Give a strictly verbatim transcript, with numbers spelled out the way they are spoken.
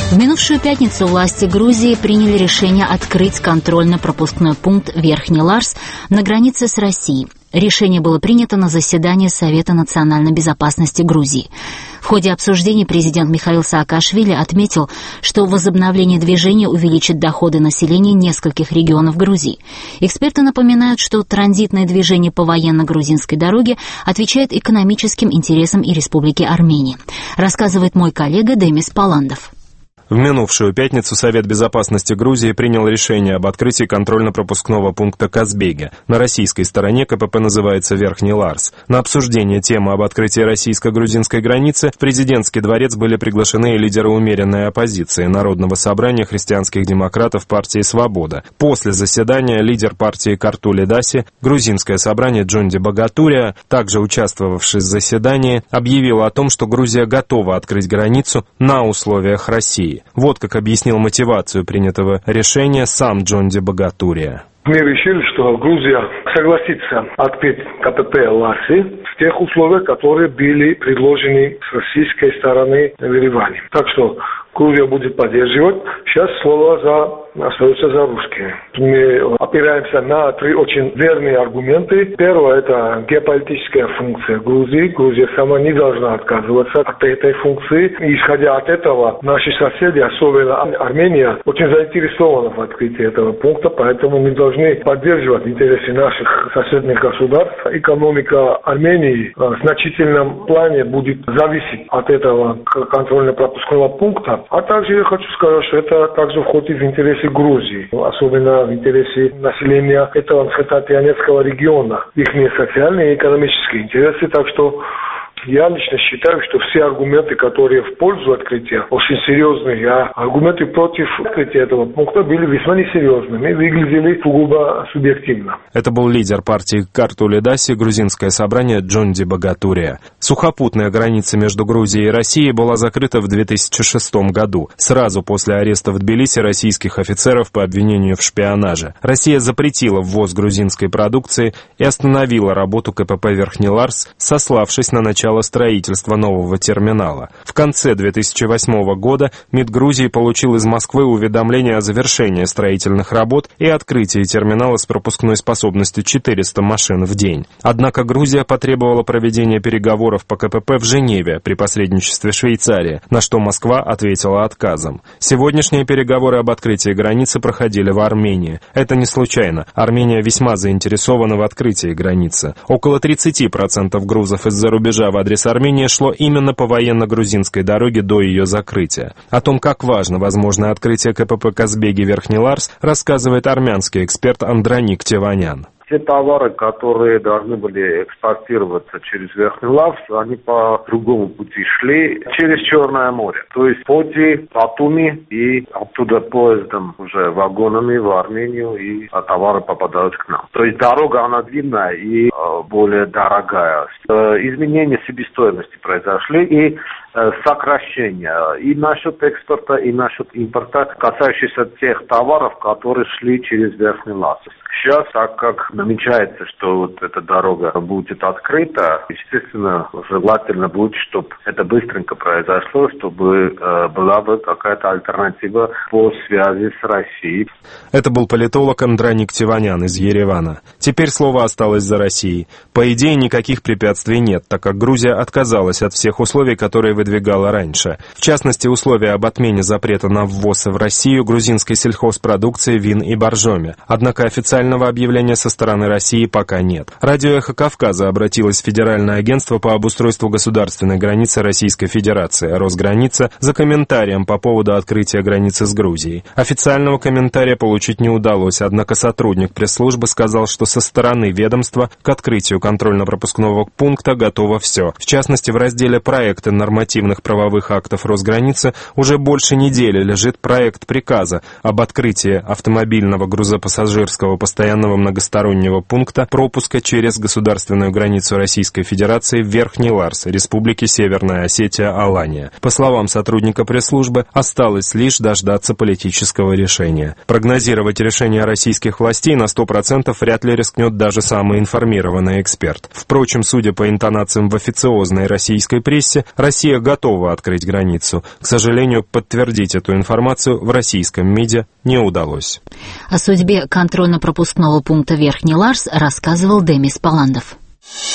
В минувшую пятницу власти Грузии приняли решение открыть контрольно-пропускной пункт Верхний Ларс на границе с Россией. Решение было принято на заседании Совета национальной безопасности Грузии. В ходе обсуждений президент Михаил Саакашвили отметил, что возобновление движения увеличит доходы населения нескольких регионов Грузии. Эксперты напоминают, что транзитное движение по военно-грузинской дороге отвечает экономическим интересам и Республики Армения, рассказывает мой коллега Демис Паландов. В минувшую пятницу Совет безопасности Грузии принял решение об открытии контрольно-пропускного пункта Казбеге. На российской стороне КПП называется Верхний Ларс. На обсуждение темы об открытии российско-грузинской границы в президентский дворец были приглашены и лидеры умеренной оппозиции Народного собрания христианских демократов партии «Свобода». После заседания лидер партии Картули Даси, грузинское собрание Джонди Багатурия, также участвовавший в заседании, объявил о том, что Грузия готова открыть границу на условиях России. Вот как объяснил мотивацию принятого решения сам Джонди Багатурия. Мы решили, что Грузия согласится открыть КПП Ларси в тех условиях, которые были предложены с российской стороны в Ереване. Так что Грузия будет поддерживать. Сейчас слово за остается за русскими. Мы опираемся на три очень верные аргументы. Первое – это геополитическая функция Грузии. Грузия сама не должна отказываться от этой функции. И, исходя от этого, наши соседи, особенно Армения, очень заинтересованы в открытии этого пункта, поэтому мы должны поддерживать интересы наших соседних государств. Экономика Армении в значительном плане будет зависеть от этого контрольно-пропускного пункта. А также я хочу сказать, что это также входит в интересы Грузии, особенно в интересе населения этого Схотатианецкого региона, их социальные и экономические интересы, так что я лично считаю, что все аргументы, которые в пользу открытия, очень серьезные, а аргументы против открытия этого пункта были весьма несерьезными, выглядели сугубо субъективно. Это был лидер партии Картули Даси, грузинское собрание Джонди Багатурия. Сухопутная граница между Грузией и Россией была закрыта в две тысячи шестом году, сразу после ареста в Тбилиси российских офицеров по обвинению в шпионаже. Россия запретила ввоз грузинской продукции и остановила работу КПП Верхний Ларс, сославшись на начало строительства нового терминала. В конце две тысячи восьмого года МИД Грузии получил из Москвы уведомление о завершении строительных работ и открытии терминала с пропускной способностью четыреста машин в день. Однако Грузия потребовала проведения переговоров по КПП в Женеве при посредничестве Швейцарии, на что Москва ответила отказом. Сегодняшние переговоры об открытии границы проходили в Армении. Это не случайно. Армения весьма заинтересована в открытии границы. Около тридцати процентов грузов из-за рубежа в адрес Армении шло именно по военно-грузинской дороге до ее закрытия. О том, как важно возможное открытие КПП Казбеги-Верхний Ларс, рассказывает армянский эксперт Андроник Теванян. Те товары, которые должны были экспортироваться через Верхний Ларс, они по другому пути шли через Черное море. То есть по Батуми и оттуда поездом, уже вагонами в Армению, и товары попадают к нам. То есть дорога, она длинная и э, более дорогая. Э, изменения себестоимости произошли и э, сокращения и насчет экспорта, и насчет импорта, касающиеся тех товаров, которые шли через Верхний Ларс. Сейчас, так как намечается, что вот эта дорога будет открыта, естественно, желательно будет, чтобы это быстренько произошло, чтобы э, была бы какая-то альтернатива по связи с Россией. Это был политолог Андроник Теванян из Еревана. Теперь слово осталось за Россией. По идее, никаких препятствий нет, так как Грузия отказалась от всех условий, которые выдвигала раньше. В частности, условия об отмене запрета на ввоз в Россию грузинской сельхозпродукции, вин и боржоми. Однако официально объявления со стороны России пока нет. Радио «Эхо Кавказа» обратилось в Федеральное агентство по обустройству государственной границы Российской Федерации, Росграница, за комментарием по поводу открытия границы с Грузией. Официального комментария получить не удалось, однако сотрудник пресс-службы сказал, что со стороны ведомства к открытию контрольно-пропускного пункта готово все. В частности, в разделе «Проекты нормативных правовых актов Росграницы» уже больше недели лежит проект приказа об открытии автомобильного грузопассажирского постоянного многостороннего пункта пропуска через государственную границу Российской Федерации в Верхний Ларс, Республики Северная Осетия, Алания. По словам сотрудника пресс-службы, осталось лишь дождаться политического решения. Прогнозировать решение российских властей на сто процентов вряд ли рискнет даже самый информированный эксперт. Впрочем, судя по интонациям в официозной российской прессе, Россия Грузия готова открыть границу. К сожалению, подтвердить эту информацию в российском МИДе не удалось. О судьбе контрольно-пропускного пункта Верхний Ларс рассказывал Демис Паландов.